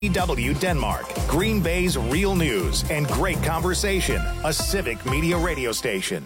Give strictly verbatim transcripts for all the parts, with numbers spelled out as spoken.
W Denmark, Green Bay's real news and great conversation, a civic media radio station.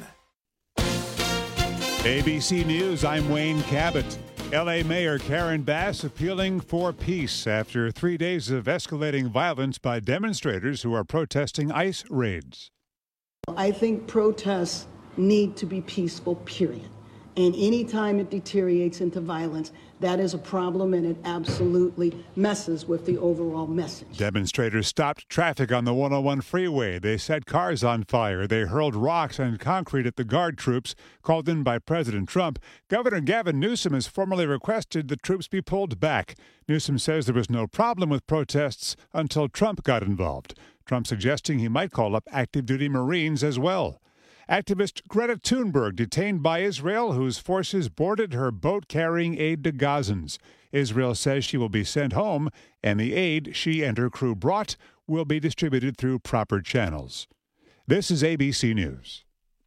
A B C News, I'm Wayne Cabot. L A Mayor Karen Bass appealing for peace after three days of escalating violence by demonstrators who are protesting ICE raids. I think protests need to be peaceful, period. And anytime it deteriorates into violence, that is a problem, and it absolutely messes with the overall message. Demonstrators stopped traffic on the one oh one freeway. They set cars on fire. They hurled rocks and concrete at the guard troops called in by President Trump. Governor Gavin Newsom has formally requested the troops be pulled back. Newsom says there was no problem with protests until Trump got involved. Trump suggesting he might call up active duty Marines as well. Activist Greta Thunberg detained by Israel, whose forces boarded her boat carrying aid to Gazans. Israel says she will be sent home, and the aid she and her crew brought will be distributed through proper channels. This is A B C News.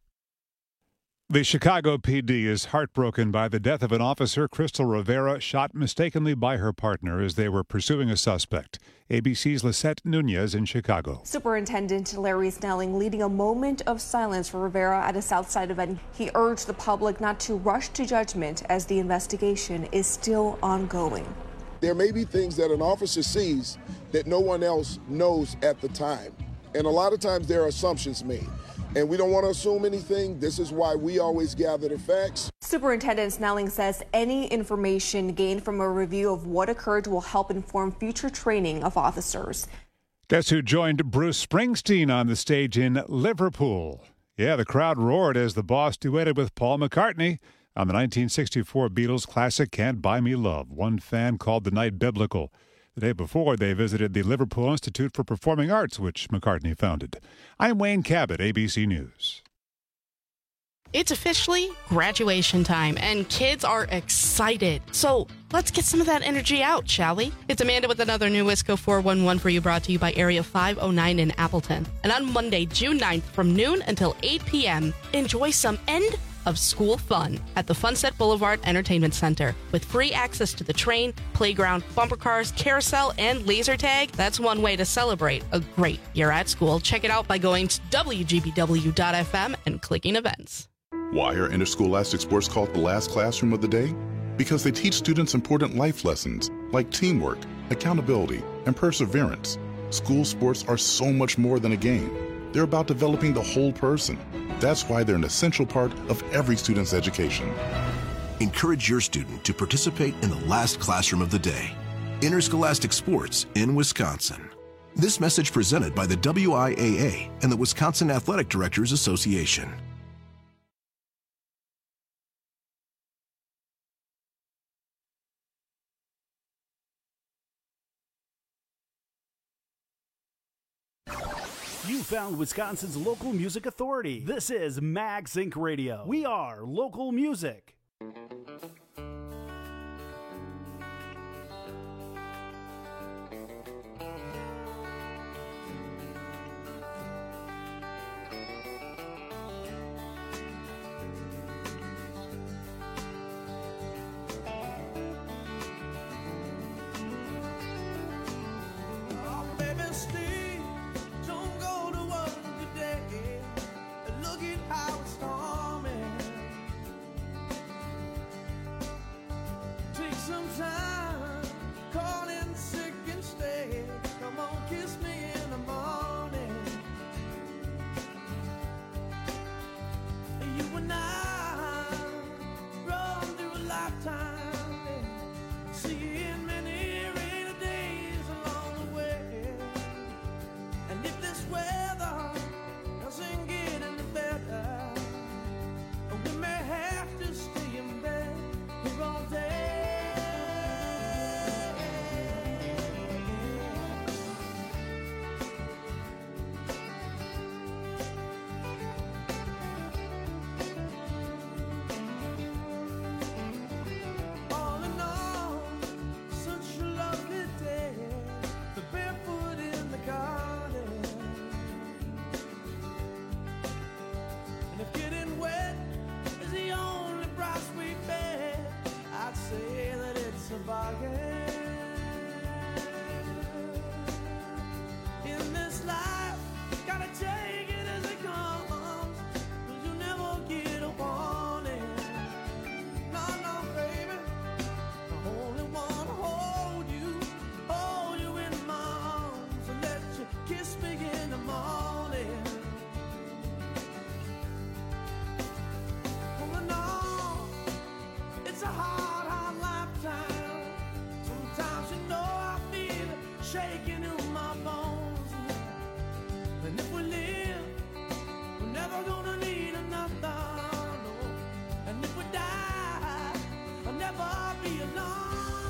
The Chicago P D is heartbroken by the death of an officer, Crystal Rivera, shot mistakenly by her partner as they were pursuing a suspect. A B C's Lisette Nunez in Chicago. Superintendent Larry Snelling leading a moment of silence for Rivera at a Southside event. He urged the public not to rush to judgment as the investigation is still ongoing. There may be things that an officer sees that no one else knows at the time. And a lot of times there are assumptions made. And we don't want to assume anything. This is why we always gather the facts. Superintendent Snelling says any information gained from a review of what occurred will help inform future training of officers. Guess who joined Bruce Springsteen on the stage in Liverpool? Yeah, the crowd roared as the boss duetted with Paul McCartney on the nineteen sixty-four Beatles classic Can't Buy Me Love. One fan called the night biblical. The day before, they visited the Liverpool Institute for Performing Arts, which McCartney founded. I'm Wayne Cabot, A B C News. It's officially graduation time, and kids are excited. So let's get some of that energy out, shall we? It's Amanda with another new Wisco four one one for you, brought to you by Area five oh nine in Appleton. And on Monday, June ninth, from noon until eight p.m., enjoy some end of school fun at the Funset Boulevard Entertainment Center. With free access to the train, playground, bumper cars, carousel, and laser tag, that's one way to celebrate a great year at school. Check it out by going to W G B W dot F M and clicking events. Why are interscholastic sports called the last classroom of the day? Because they teach students important life lessons like teamwork, accountability, and perseverance. School sports are so much more than a game. They're about developing the whole person. That's why they're an essential part of every student's education. Encourage your student to participate in the last classroom of the day. Interscholastic sports in Wisconsin. This message presented by the W I A A and the Wisconsin Athletic Directors Association. You found Wisconsin's local music authority. This is Mag Sync Radio. We are local music. taking in my bones. And if we live, we're never gonna need another, no. And if we die, I'll never be alone.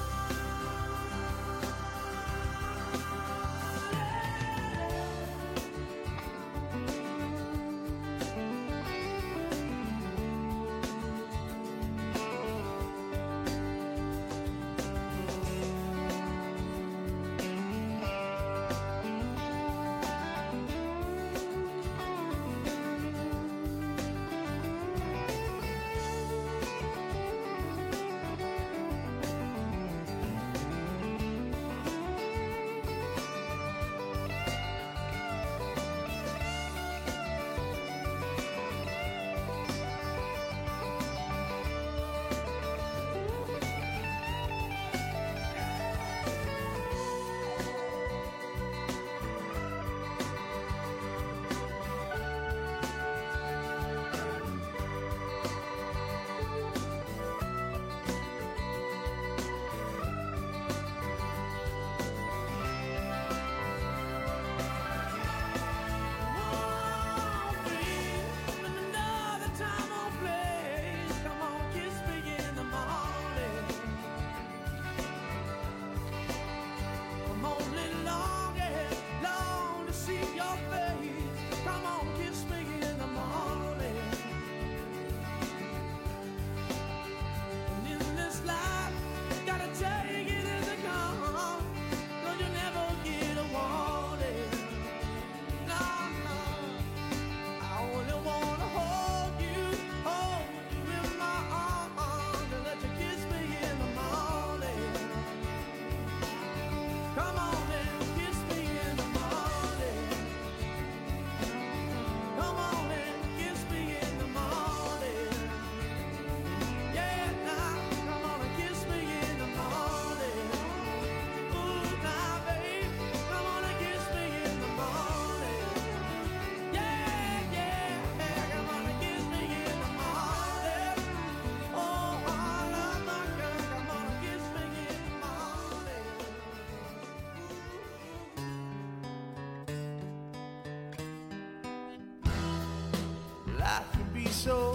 So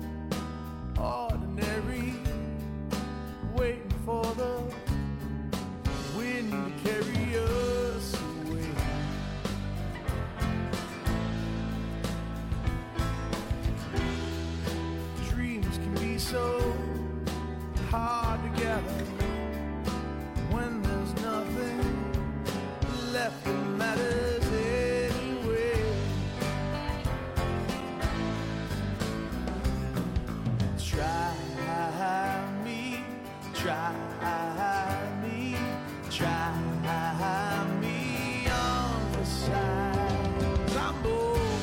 ordinary, waiting for the wind to carry us away. Dreams can be so hard to gather when there's nothing left that matters anyway. Try me, try me, try me on the side. I'm bold.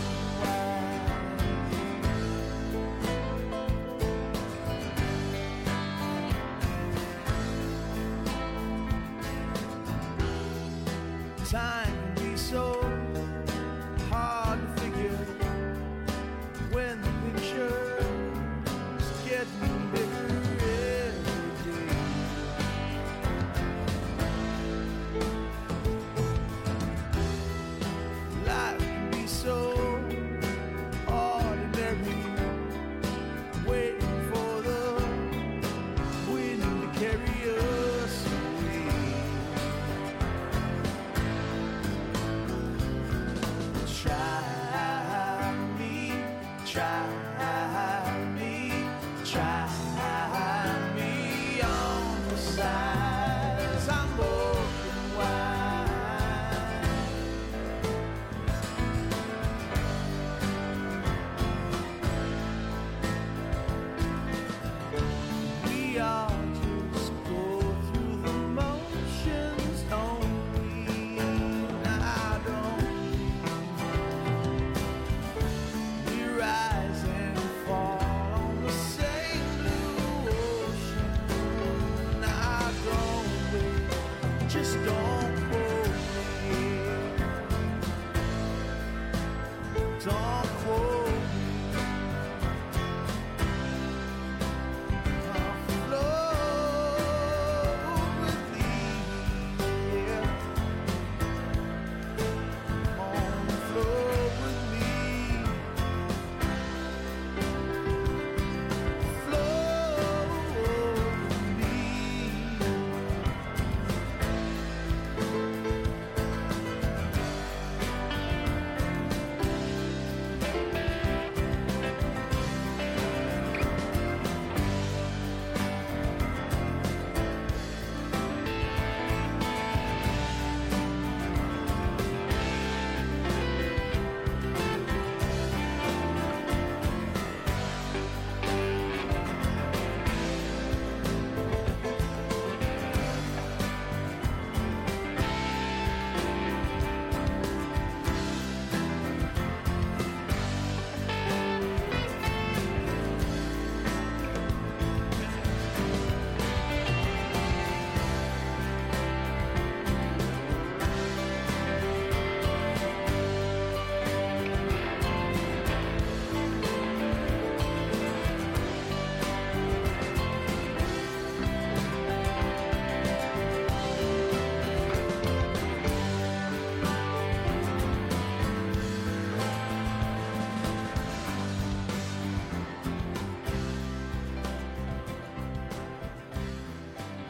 Time can be so hard to figure when the picture's getting bigger.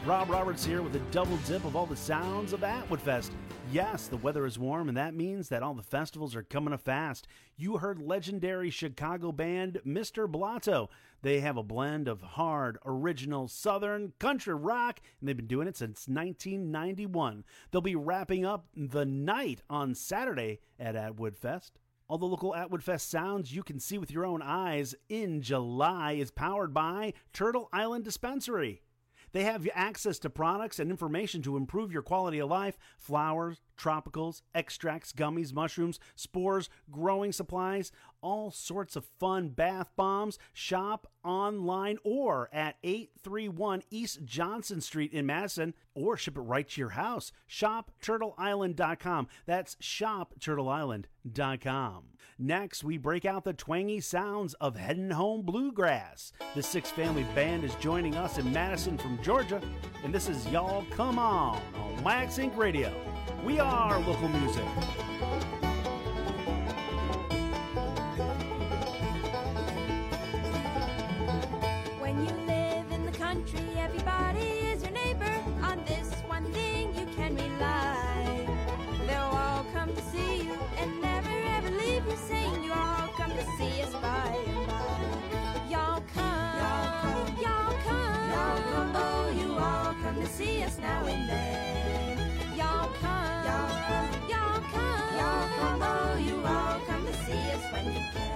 Rob Roberts here with a double dip of all the sounds of Atwood Fest. Yes, the weather is warm, and that means that all the festivals are coming up fast. You heard legendary Chicago band Mister Blotto. They have a blend of hard, original, southern, country rock, and they've been doing it since nineteen ninety-one. They'll be wrapping up the night on Saturday at Atwood Fest. All the local Atwood Fest sounds you can see with your own eyes in July is powered by Turtle Island Dispensary. They have access to products and information to improve your quality of life. Flowers, tropicals, extracts, gummies, mushrooms, spores, growing supplies, all sorts of fun bath bombs. Shop online or at eight thirty-one East Johnson Street in Madison, or ship it right to your house. shop turtle island dot com. That's shop turtle island dot com. Next, we break out the twangy sounds of Headin' Home Bluegrass. The Six Family Band is joining us in Madison from Georgia, and this is Y'all Come On on Wax Inc Radio. We are local music. When you live in the country, everybody is your neighbor. On this one thing you can rely. They'll all come to see you and never ever leave you, saying you all come to see us by and by. Y'all come, y'all come, y'all come, y'all come, oh, you all come to see us now and then. Y'all come, y'all come, y'all come, y'all come, oh, you all come to see us when you can.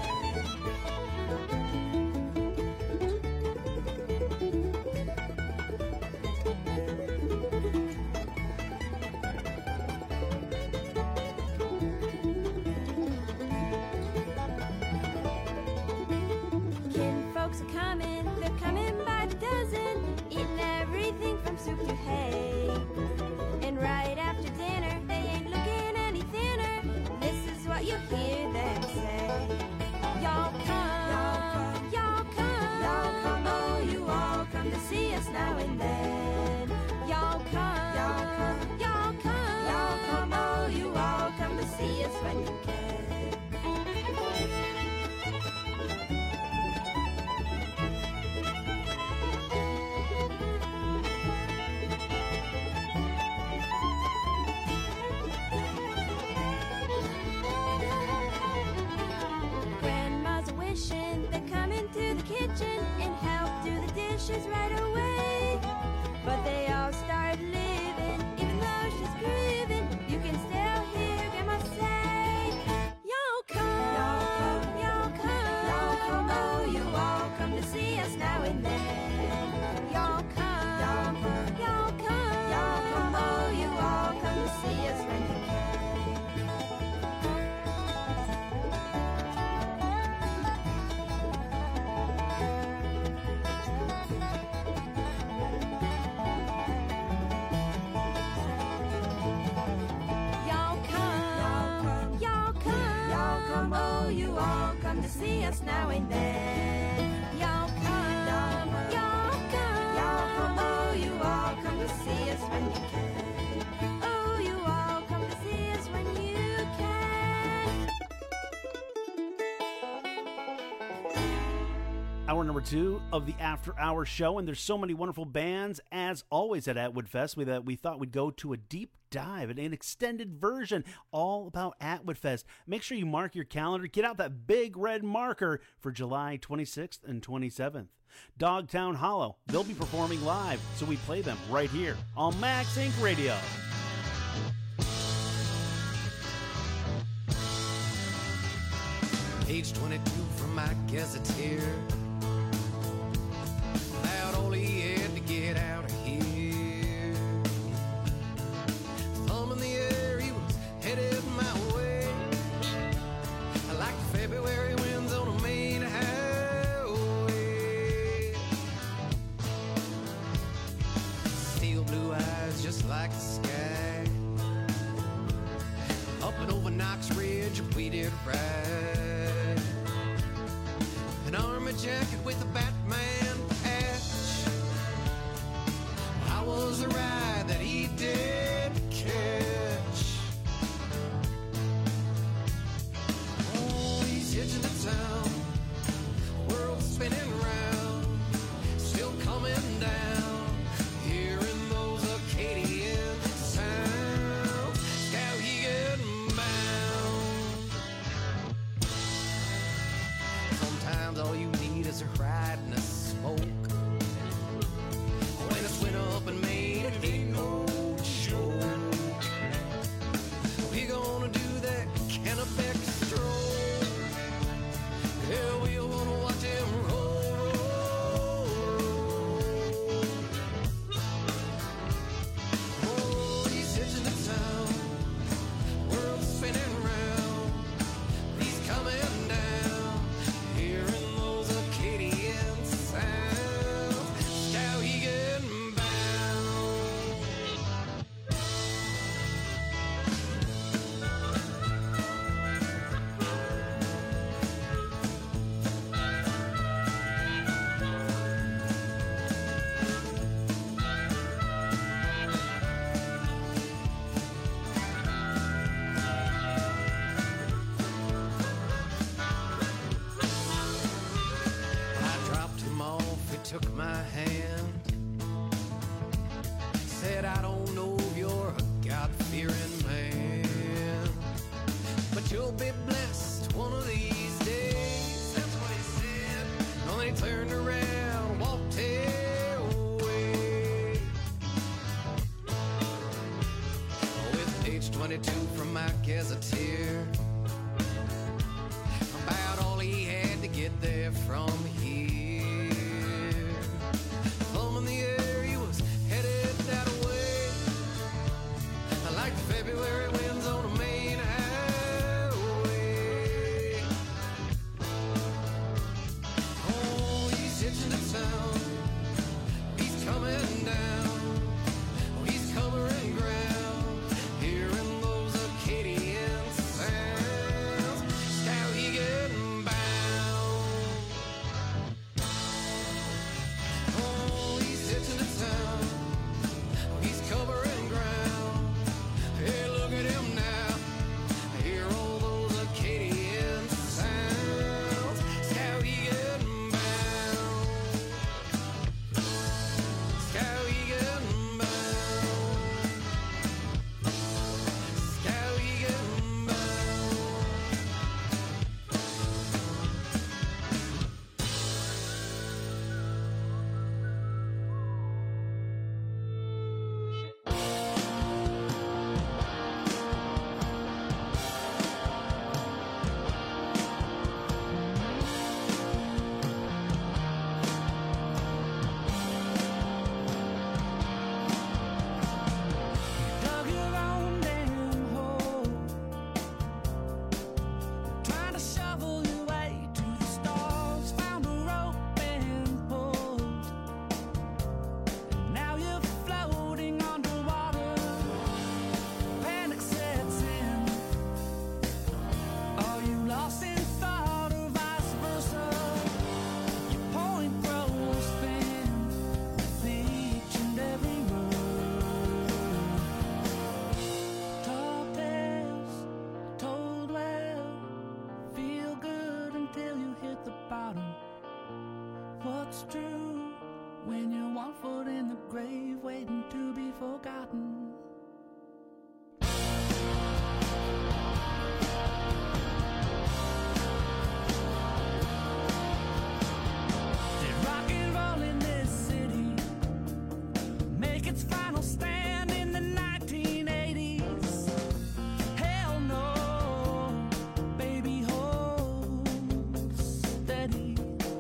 Kinfolks are coming, they're coming by the dozen, eating everything from soup to hay. And right after dinner, they ain't looking any thinner. This is what you hear them say. Y'all come, y'all come, y'all come, oh, you all come to see us now and then. Y'all come, y'all come, y'all come, y'all come, oh, you all come to see us when you can. They come into the kitchen and help do the dishes right away. But they all start living, even though she's grieving. You can still hear Grandma say, y'all come, y'all come, y'all come, y'all come, oh, you all come to see us now and then. Y'all come, y'all come, y'all come, y'all come, oh, you all come to see us when you can. Oh, you all come to see us now and then. Y'all come, y'all come, y'all come, oh, you all come to see us when you can. Oh, you all come to see us when you can. Hour number two of the After Hours show, and there's so many wonderful bands, as always at Atwood Fest. We, uh, we thought we'd go to a deep dive, an extended version all about Atwood Fest. Make sure you mark your calendar. Get out that big red marker for July twenty-sixth and twenty-seventh. Dogtown Hollow, they'll be performing live, so we play them right here on Max Inc Radio. Page twenty-two from my gazetteer. About all he had to get out of here. Thumb in the air, he was headed my way. Like the February winds on a main highway. Steel blue eyes just like the sky. Up and over Knox Ridge, we did ride. An army jacket with a Batman patch. I was a ride that he did catch. Oh, he's hitching to town, world spinning round, still coming down here in shook my hand. Said, I don't know if you're a God-fearing man, but you'll be blessed one of these days. That's what he said. And then he turned around, walked away. With page twenty-two from my gazetteer, about all he had to get there from here. Thumb in the air, he was headed that way, like February winds on a main highway. Oh, he's hitching to town, he's coming down, oh, he's covering ground, hearing those Acadian sounds. That's how he getting bound. Oh, he's hitching to town, oh, he's covering ground. Hey, look at him now, hear all those Acadian sounds. That's how he getting bound. That's how he getting bound. That's how he getting bound. Dug your own damn hole, trying to shovel your way to the stars. Found a rope and pulled, now you're floating underwater. Panic sets in. Are you lost in thought or vice versa? Your point grows thin with each and every word. Tall tales told well, feel good until you hit the bottom. What's true when you're one foot in the grave waiting to be forgotten? Did rock and roll in this city make its final stand in the nineteen eighties? Hell no, baby, hold steady.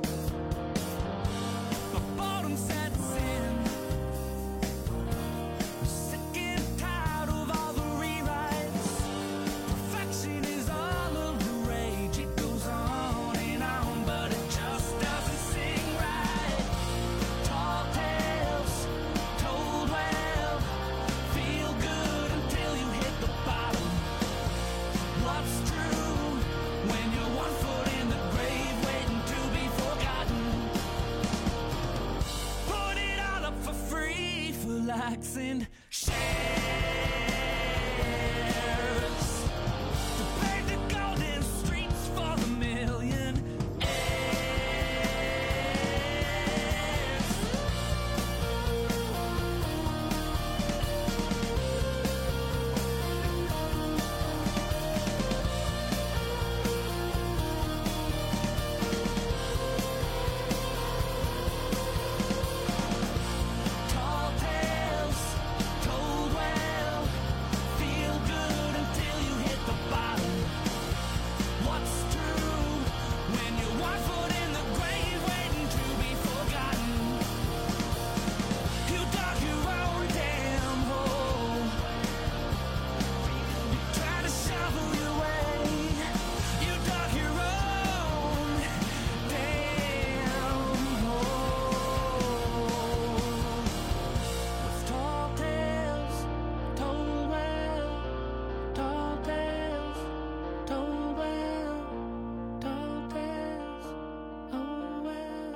But boredom sets in. We're sick and tired of all the rewrites. Perfection is all of the rage. It goes on and on, but it just doesn't sing right. Tall tales told well, feel good until you hit the bottom. What's true when you're one foot in the grave waiting to be forgotten? Put it all up for free for likes and shares. To pave the golden streets for the millionaires. Tall tales told well, feel good until you hit the bottom. What's true when you're one foot in the grave waiting to be forgotten? You dug your own damn hole, you tried to shovel your way. You dug your own damn hole. With tall tales told well, tall tales told well, tall tales told well.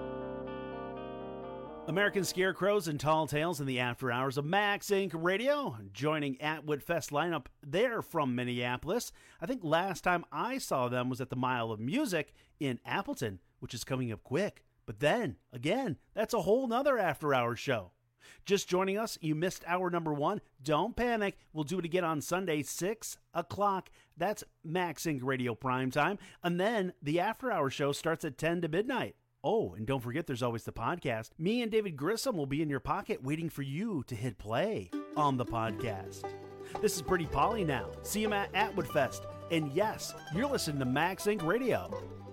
American Scarecrows and Tall Tales in the after hours of Max Incorporated. Radio, joining Atwood Fest lineup there from Minneapolis. I think last time I saw them was at the Mile of Music in Appleton, which is coming up quick. But then, again, that's a whole nother after-hours show. Just joining us, you missed hour number one. Don't panic. We'll do it again on Sunday, six o'clock. That's Max Inc Radio Prime Time. And then the after-hour show starts at ten to midnight. Oh, and don't forget there's always the podcast. Me and David Grissom will be in your pocket waiting for you to hit play on the podcast. This is Pretty Polly now. See you at Atwood Fest. And yes, you're listening to Max Inc Radio.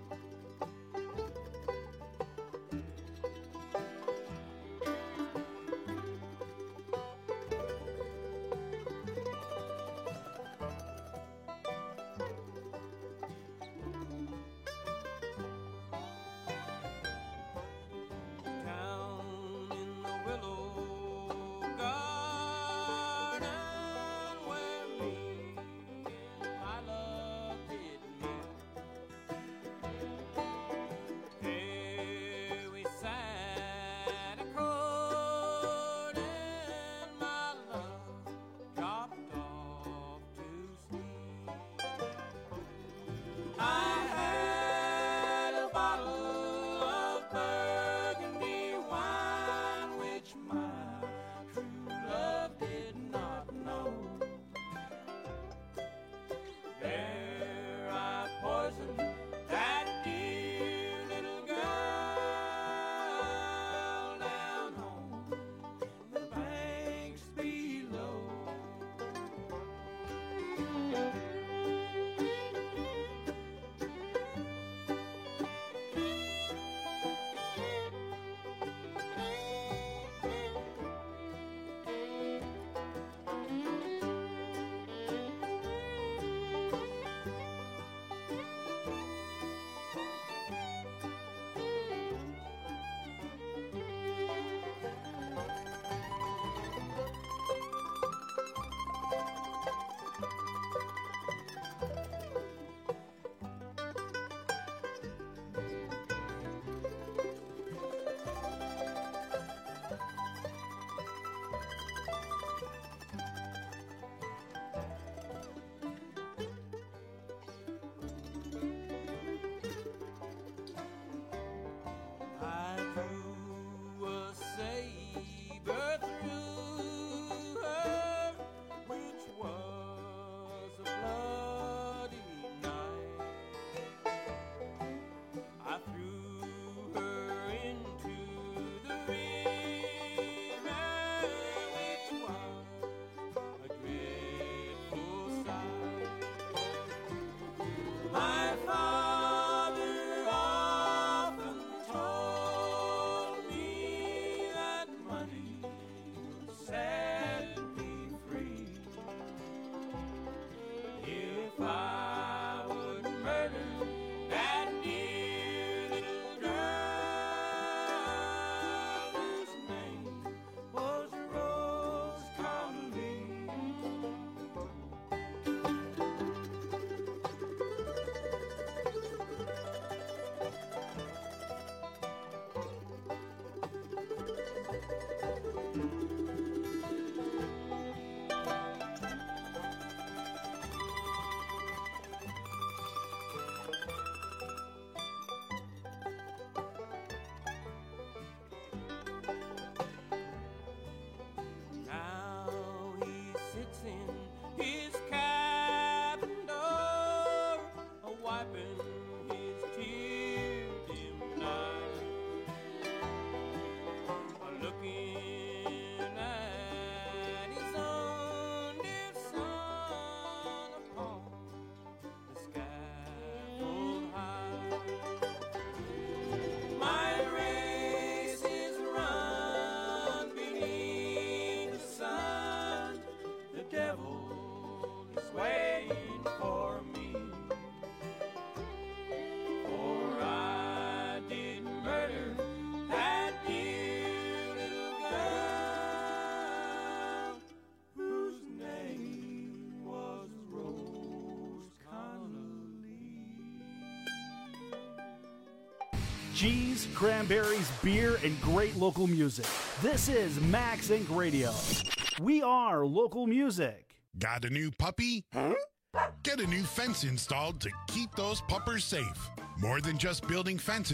Cheese, cranberries, beer, and great local music. This is Max Inc Radio. We are local music. Got a new puppy? Huh? Get a new fence installed to keep those puppers safe. More than just building fences,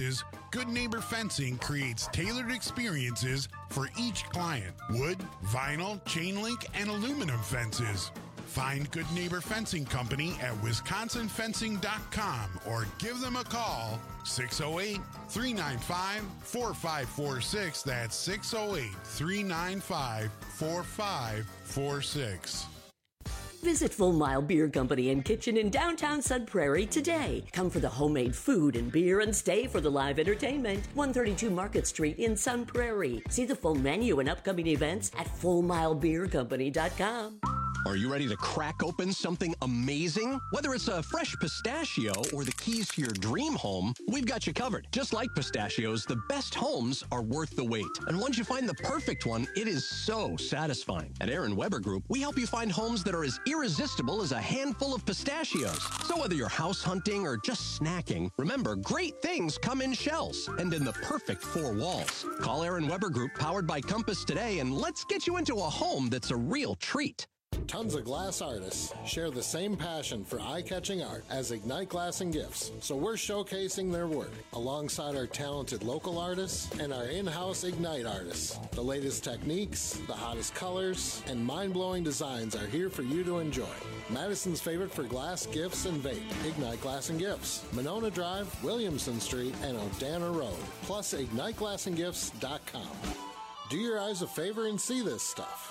Good Neighbor Fencing creates tailored experiences for each client. Wood, vinyl, chain link, and aluminum fences. Find Good Neighbor Fencing Company at wisconsin fencing dot com or give them a call, six oh eight, three nine five, four five four six. That's six oh eight, three nine five, four five four six. Visit Full Mile Beer Company and Kitchen in downtown Sun Prairie today. Come for the homemade food and beer and stay for the live entertainment. one thirty-two Market Street in Sun Prairie. See the full menu and upcoming events at full mile beer company dot com. Are you ready to crack open something amazing? Whether it's a fresh pistachio or the keys to your dream home, we've got you covered. Just like pistachios, the best homes are worth the wait. And once you find the perfect one, it is so satisfying. At Aaron Weber Group, we help you find homes that are as irresistible as a handful of pistachios. So whether you're house hunting or just snacking, remember, great things come in shells and in the perfect four walls. Call Aaron Weber Group, powered by Compass, today, and let's get you into a home that's a real treat. Tons of glass artists share the same passion for eye-catching art as Ignite Glass and Gifts, so we're showcasing their work alongside our talented local artists and our in-house Ignite artists. The latest techniques, the hottest colors, and mind-blowing designs are here for you to enjoy. Madison's favorite for glass, gifts, and vape, Ignite Glass and Gifts, Monona Drive, Williamson Street, and Odana Road, plus ignite glass and gifts dot com. Do your eyes a favor and see this stuff.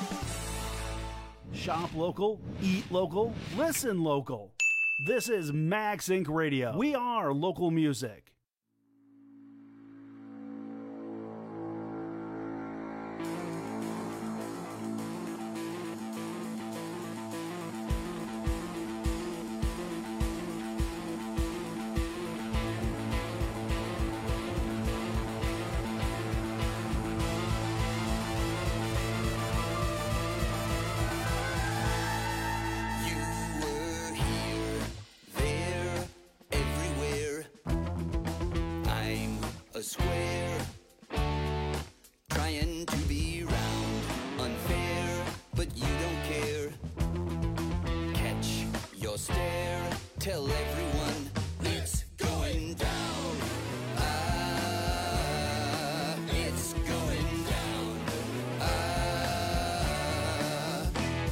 Shop local, eat local, listen local. This is Max Incorporated. Radio. We are local music. A square, trying to be round, unfair, but you don't care. Catch your stare, tell everyone it's going down. Ah, it's going down. Ah,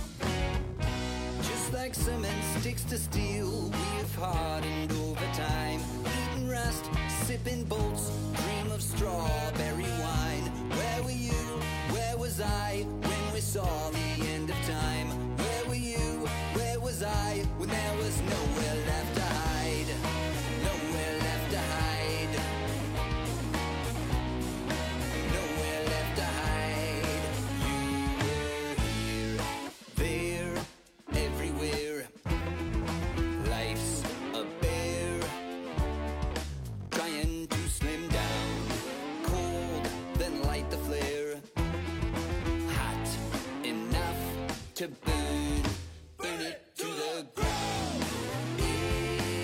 just like cement sticks to steel, we've hardened over time, eating rust, sipping bolts, dream of strawberry wine. Where were you? Where was I when we saw the end of time? Where were you? Where was I when there was nowhere left to hide? Nowhere left to hide. Nowhere left to hide. You were here, there, everywhere. Life's a bear, trying to slim down, cold, then light the flare, hot enough to burn, burn it to the ground.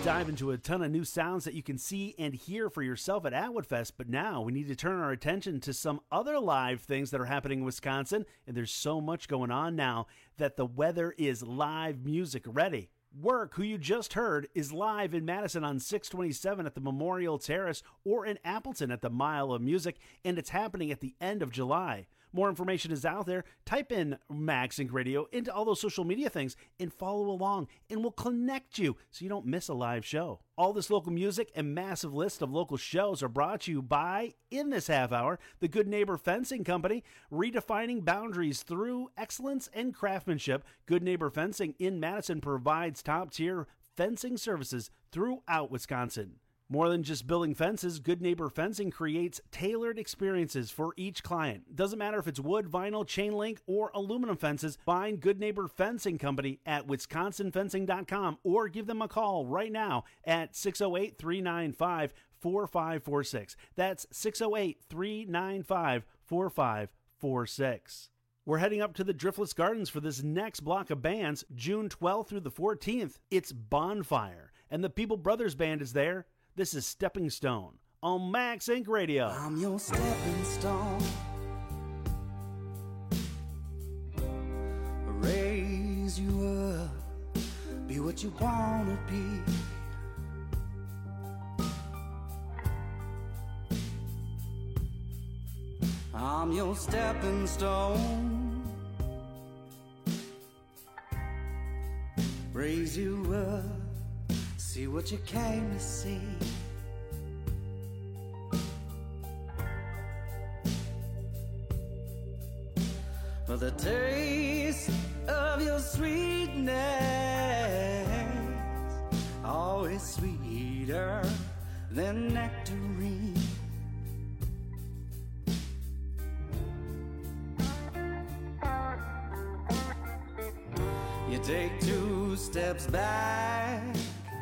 dive into a ton of new sounds that you can see and hear for yourself at Atwood Fest, but now we need to turn our attention to some other live things that are happening in Wisconsin, and there's so much going on now that the weather is live music ready. Work, who you just heard, is live in Madison on six twenty-seven at the Memorial Terrace or in Appleton at the Mile of Music, and it's happening at the end of July. More information is out there. Type in MagSync Radio into all those social media things and follow along, and we'll connect you so you don't miss a live show. All this local music and massive list of local shows are brought to you by, in this half hour, the Good Neighbor Fencing Company, redefining boundaries through excellence and craftsmanship. Good Neighbor Fencing in Madison provides top-tier fencing services throughout Wisconsin. More than just building fences, Good Neighbor Fencing creates tailored experiences for each client. Doesn't matter if it's wood, vinyl, chain link, or aluminum fences, find Good Neighbor Fencing Company at wisconsin fencing dot com or give them a call right now at six oh eight, three nine five, four five four six. That's six oh eight, three nine five, four five four six. We're heading up to the Driftless Gardens for this next block of bands, June twelfth through the fourteenth. It's Bonfire, and the People Brothers Band is there. This is Stepping Stone on MagSync Radio. I'm your stepping stone. Raise you up. Be what you wanna be. I'm your stepping stone. Raise you up. See what you came to see. For the taste of your sweetness, always sweeter than nectarine. You take two steps back,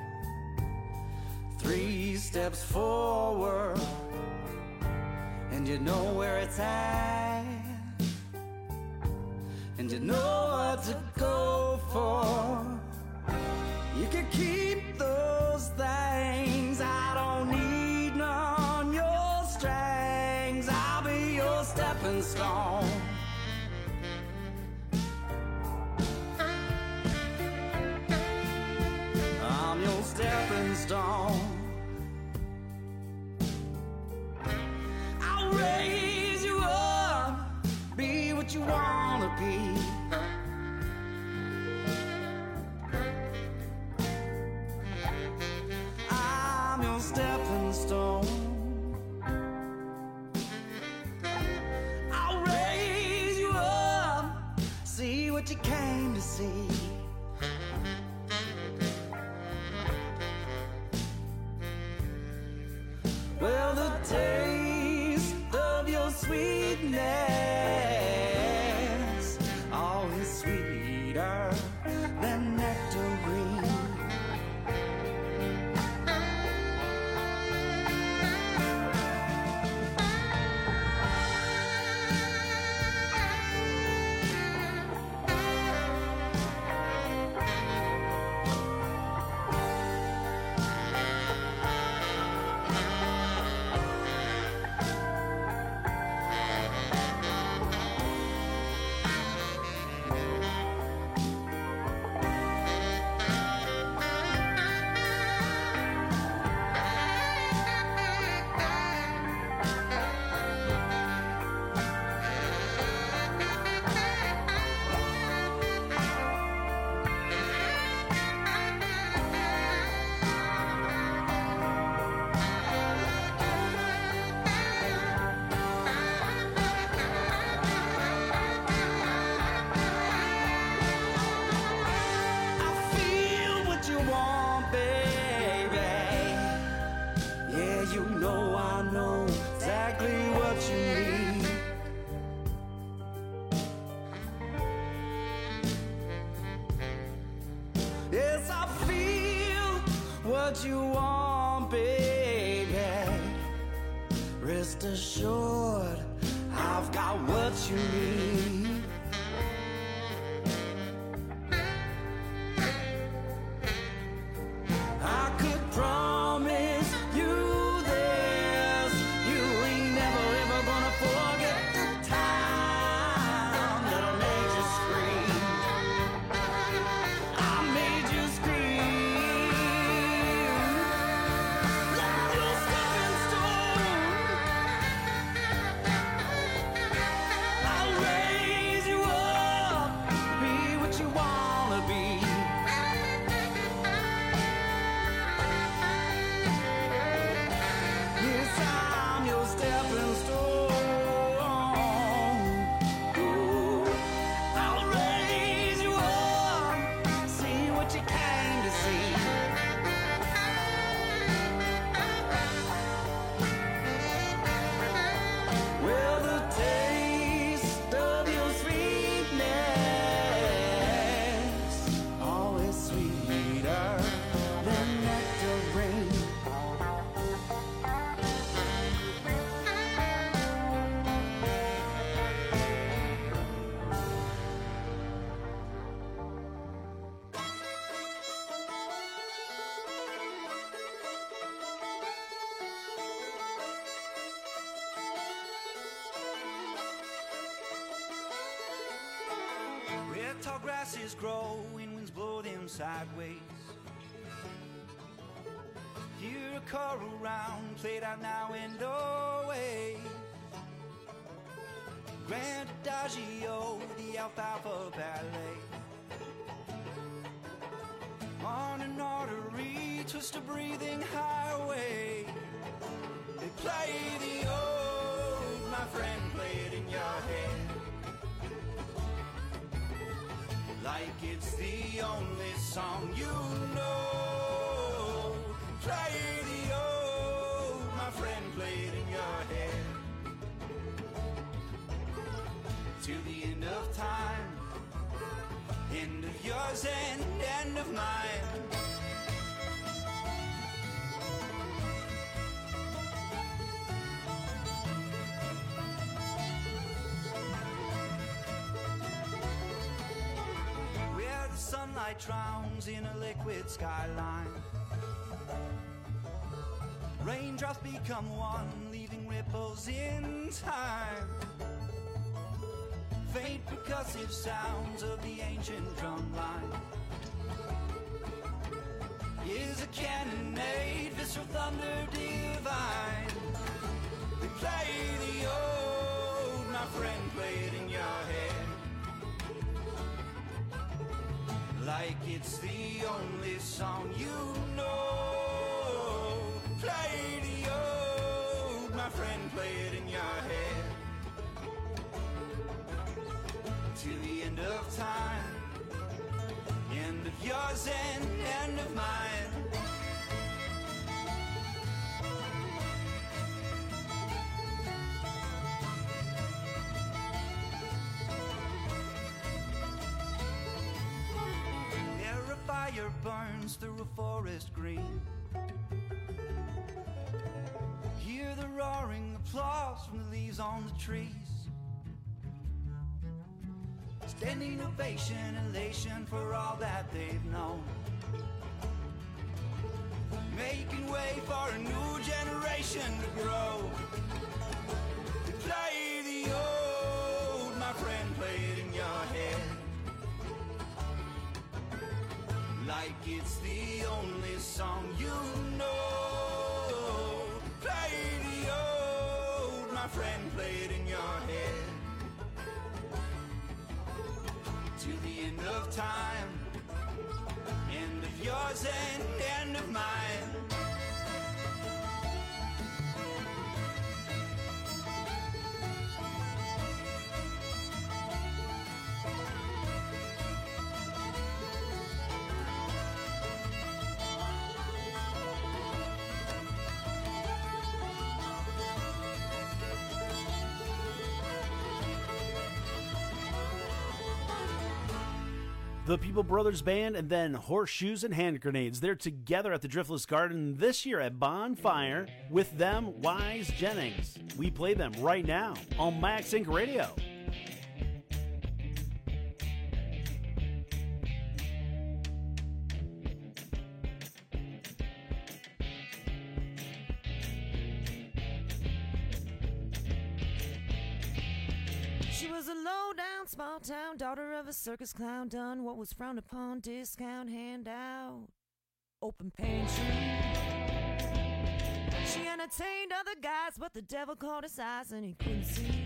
three steps forward, and you know where it's at, and you know what to go for. You can keep those things, I don't need none, your strings, I'll be your stepping stone. I'm your stepping stone. I'll raise you up, be what you wanna be. I'm your stepping stone. I'll raise you up, see what you came to see. Well, the taste of your sweetness, always sweeter than nectarine. What you want, baby. Rest assured, I've got what you need. I could Tall grasses grow when winds blow them sideways. Hear a choral round played out now and always. Grand Adagio, the Alfalfa Ballet. On an artery, twist a breathing highway. They play the ode, my friend, play it in your head. Like it's the only song you know. Play the ode, my friend, play it in your head. To the end of time, end of yours and end of mine. Where the sunlight drowns in a liquid skyline. Raindrops become one, leaving ripples in time. Faint percussive sounds of the ancient drum line. Is a cannonade, visceral thunder divine. They play the ode, my friend, play it in your head. Like it's the only song you know. Play the ode, my friend, play it in your head. To the end of time, end of yours and end of mine. There a fire burns through a forest green. Hear the roaring applause from the leaves on the trees. Standing ovation, elation for all that they've known. Making way for a new generation to grow. They play the ode, my friend, play it in your head. Like it's the only song you know. Play the ode, my friend, play it in your head. To the end of time, end of yours and end of mine. The People Brothers Band, and then Horseshoes and Hand Grenades. They're together at the Driftless Garden this year at Bonfire. With them, Wise Jennings. We play them right now on Max Inc Radio. Small town, daughter of a circus clown, done what was frowned upon, discount handout, open pantry. She entertained other guys, but the devil caught his eyes and he couldn't see.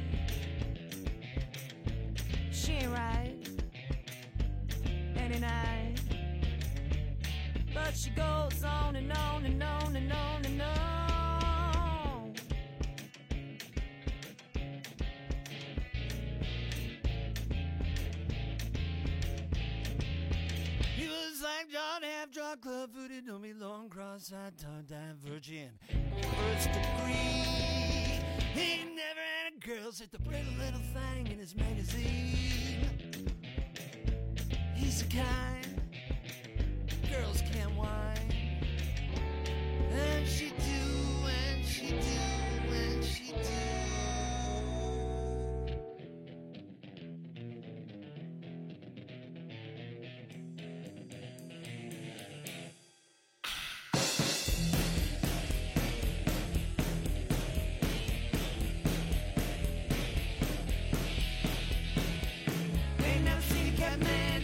She ain't right any night, but she goes on and on and on and on and on. Like John half drunk, club footed, don't be long, cross-eyed, tongue divergent. First degree, he never had a girl, sit the pretty little thing in his magazine. He's the kind girls can't whine, and she do, and she do, and she do. They never seen a cat man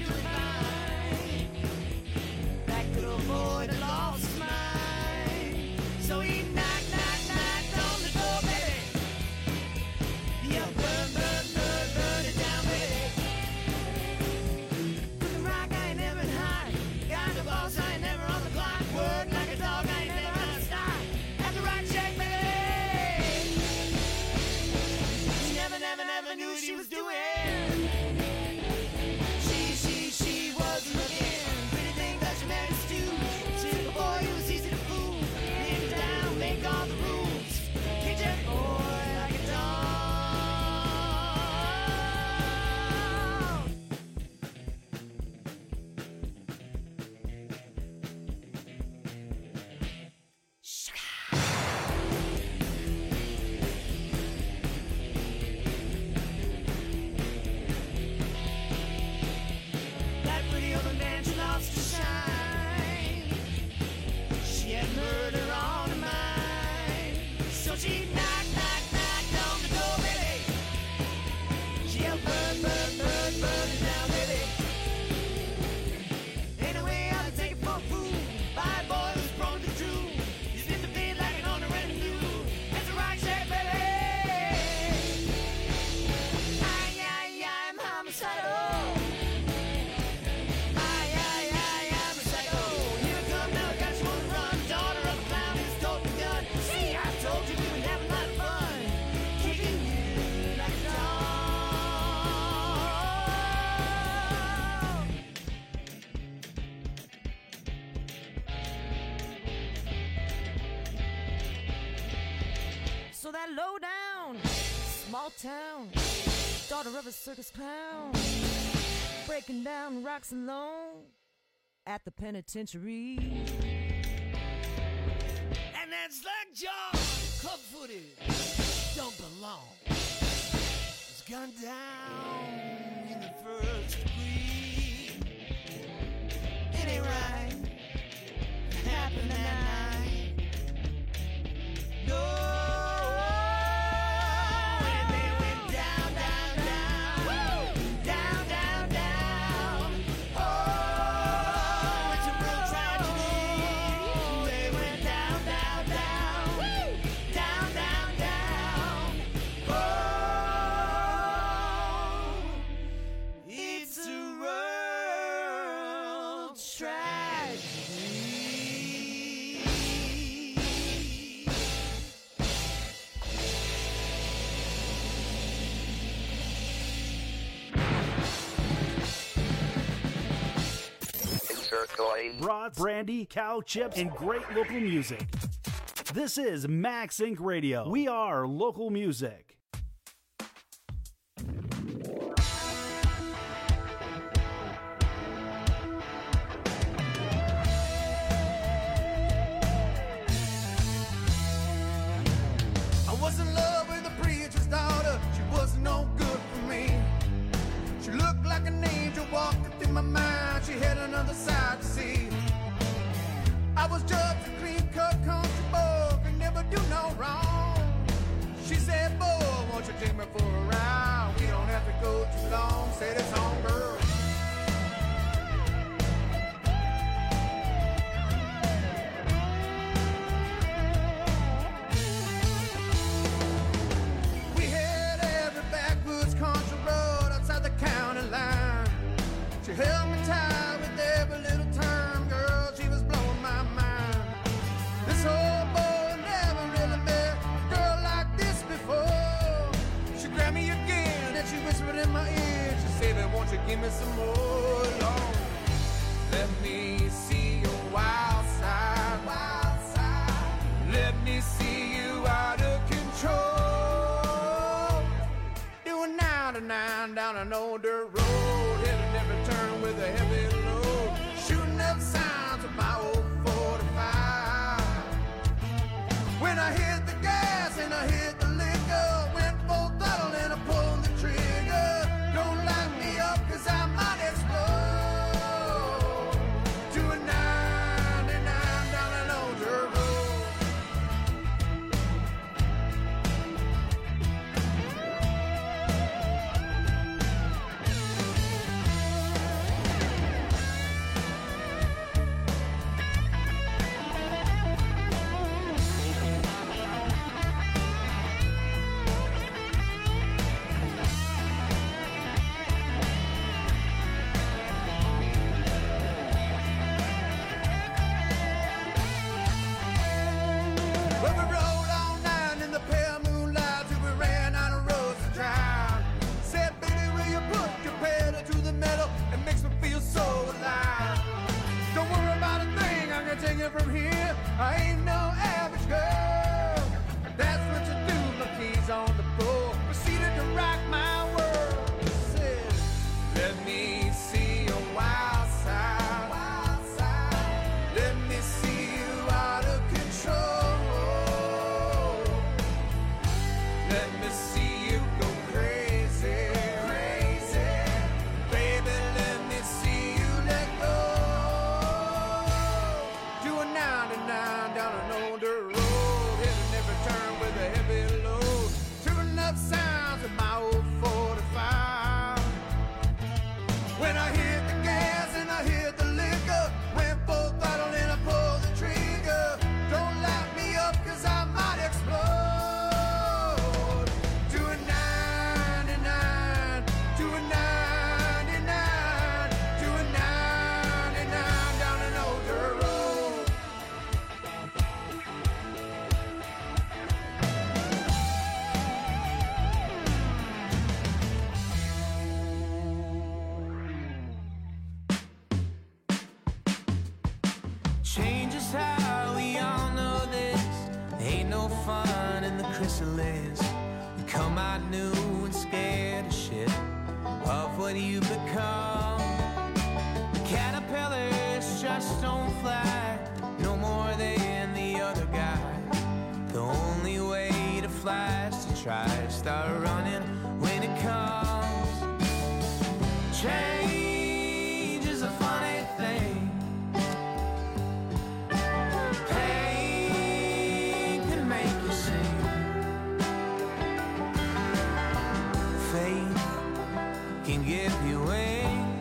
a psycho. Aye, aye, aye, I'm a psycho. Here I come now, got you on the run. Daughter of a clown who's toting a gun. See, I told you we would have a lot of fun. Kicking you like a dog. So that low down, small town, daughter of a circus clown, breaking down rocks alone at the penitentiary. And that slack jaw, club-footed, don't belong. It's gone down in the first degree. It ain't right. It happened that night. No. Brats, brandy, cow chips, and great local music. This is Max Incorporated. Radio. We are local music. I was in love with the preacher's daughter. She was no good for me. She looked like an angel walking through my mind. She had another side to see. I was just a clean-cut country boy, could never do no wrong. She said, boy, won't you take me for a ride? We don't have to go too long. Said it's on, girl. We had every backwoods country road outside the county line. She held me tight with every little turn, girl. She was blowing my mind. This old boy never really met a girl like this before. She grabbed me again and she whispered in my ear. She said, "Baby, won't you give me some more, Lord? Let me see your wild side, wild side. Let me see you out of control. Doing nine to nine down an old dirt road, heading every turn with a heavy load, shooting up signs of my old forty-five. When I hit the gas and I hit the liquor, went full throttle and I pulled the trigger. Don't lock me up 'cause I might explode. Doing ninety-nine down an old dirt road. chrysalis. You come out new and scared of shit, of what you become. Caterpillars just don't fly no more than the other guy. The only way to fly is to try to start running when it comes. Change is a funny thing. Pain can make you sing. Faith can give you wings.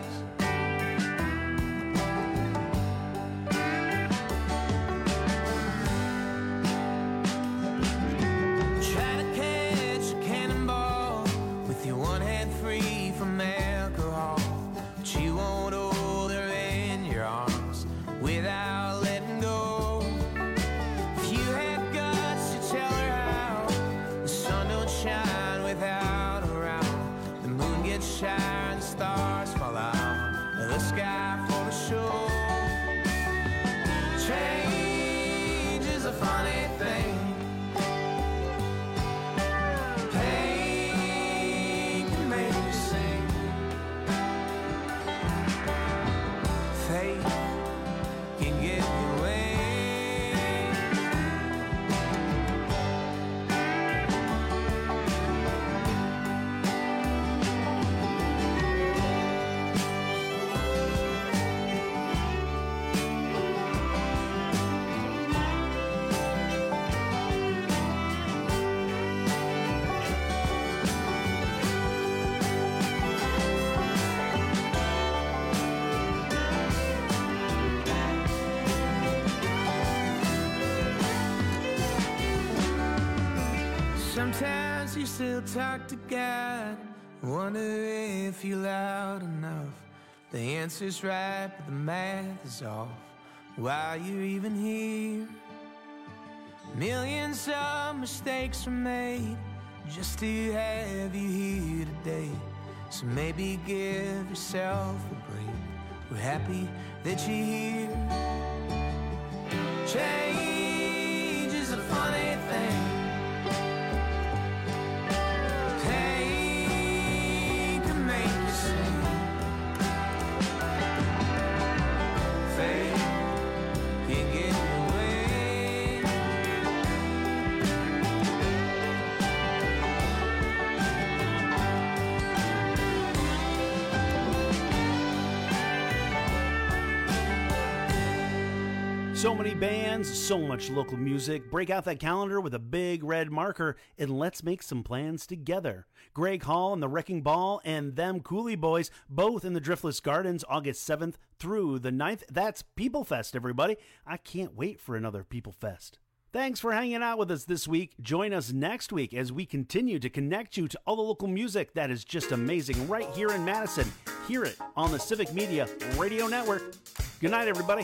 Shine, stars fall out of the sky for the show. Change is a funny thing. Pain can make you sing. Faith can give you Sometimes you still talk to God, wonder if you're loud enough. The answer's right, but the math is off. Why you're even here? Millions of mistakes were made just to have you here today. So maybe give yourself a break. We're happy that you're here. Change is a funny thing. So many bands, so much local music. Break out that calendar with a big red marker and let's make some plans together. Greg Hall and the Wrecking Ball and them Cooley Boys, both in the Driftless Gardens, August seventh through the ninth. That's People Fest, everybody. I can't wait for another People Fest. Thanks for hanging out with us this week. Join us next week as we continue to connect you to all the local music that is just amazing right here in Madison. Hear it on the Civic Media Radio Network. Good night, everybody.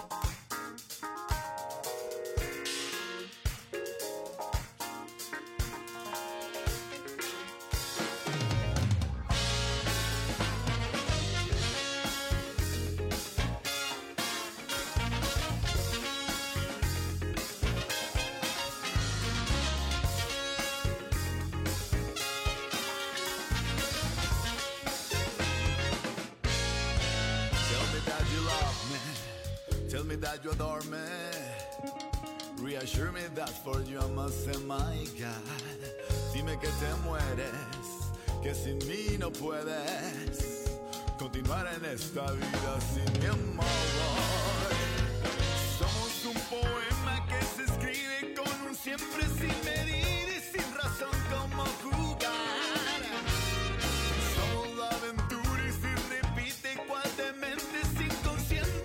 You adore me. Reassure me that for you I must say my God. Dime que te mueres, que sin mí no puedes continuar en esta vida sin mi amor. Somos un poema que se escribe con un siempre sin medir y sin razón como jugar. Somos la aventura y si repite cual demente sin consciente.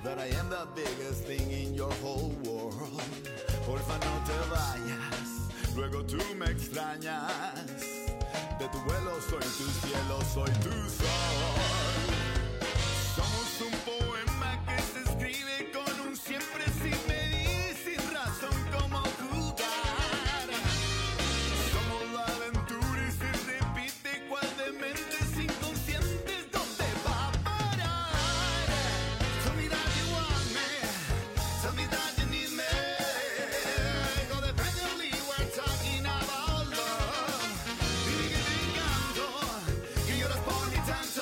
that I am the biggest thing in your whole world. Porfa, no te vayas, luego tú me extrañas. De tu vuelo soy tu cielo, soy tu sol. Somos un poema que se escribe con un siempre sin medir, sin razón como jugar. Somos la aventura y se repite cual de mentes inconscientes. ¿Dónde va a parar? Tell me that you want me, tell me that you need me. Codependently we're talking about love. Dime que te encanto, que lloras por mí tanto.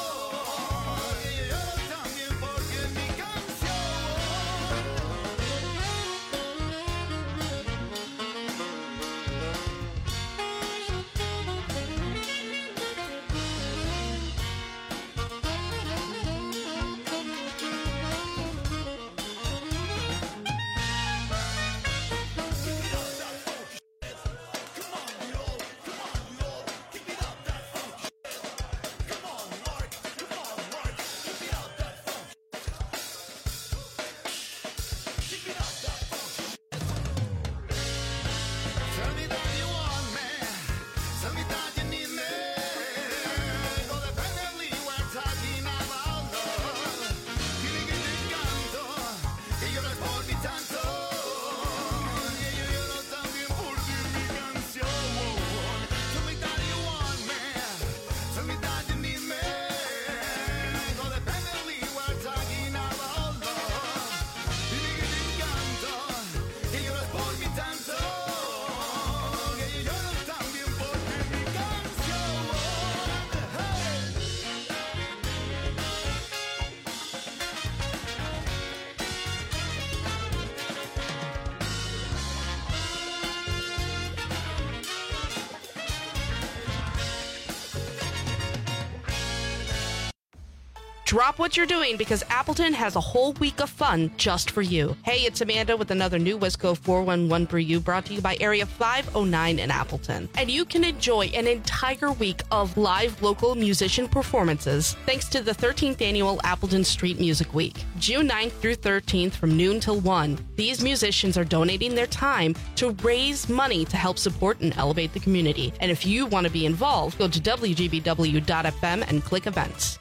Drop what you're doing because Appleton has a whole week of fun just for you. Hey, it's Amanda with another new Wisco four one one for you, brought to you by Area five oh nine in Appleton. And you can enjoy an entire week of live local musician performances thanks to the thirteenth Annual Appleton Street Music Week. June ninth through thirteenth from noon till one. These musicians are donating their time to raise money to help support and elevate the community. And if you want to be involved, go to W G B W dot F M and click events.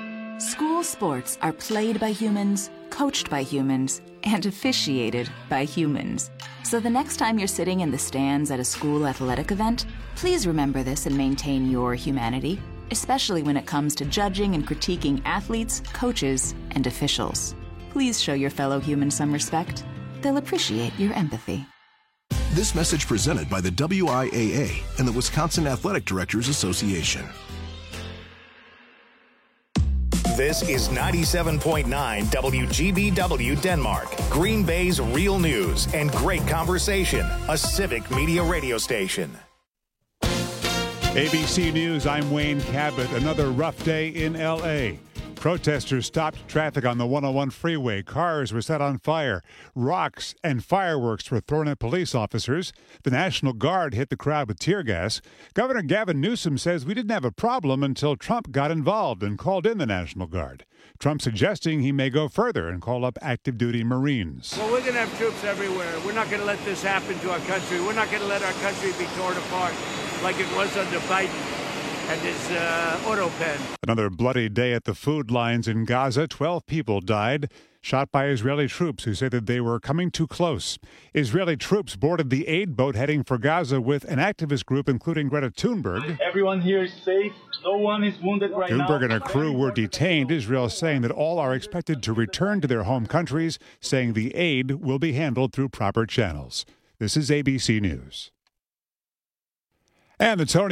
School sports are played by humans, coached by humans, and officiated by humans. So the next time you're sitting in the stands at a school athletic event, please remember this and maintain your humanity, especially when it comes to judging and critiquing athletes, coaches, and officials. Please show your fellow humans some respect. They'll appreciate your empathy. This message presented by the W I A A and the Wisconsin Athletic Directors Association. This is ninety-seven point nine W G B W Denmark, Green Bay's real news and great conversation, a civic media radio station. A B C News, I'm Wayne Cabot. Another rough day in L A. Protesters stopped traffic on the one oh one freeway. Cars were set on fire. Rocks and fireworks were thrown at police officers. The National Guard hit the crowd with tear gas. Governor Gavin Newsom says we didn't have a problem until Trump got involved and called in the National Guard. Trump suggesting he may go further and call up active duty Marines. Well, we're going to have troops everywhere. We're not going to let this happen to our country. We're not going to let our country be torn apart like it was under Biden and his uh, auto pen. Another bloody day at the food lines in Gaza. Twelve people died, shot by Israeli troops who say that they were coming too close. Israeli troops boarded the aid boat heading for Gaza with an activist group, including Greta Thunberg. Everyone here is safe. No one is wounded right now. Thunberg and her crew were detained. Israel saying that all are expected to return to their home countries, saying the aid will be handled through proper channels. This is A B C News. And the Tony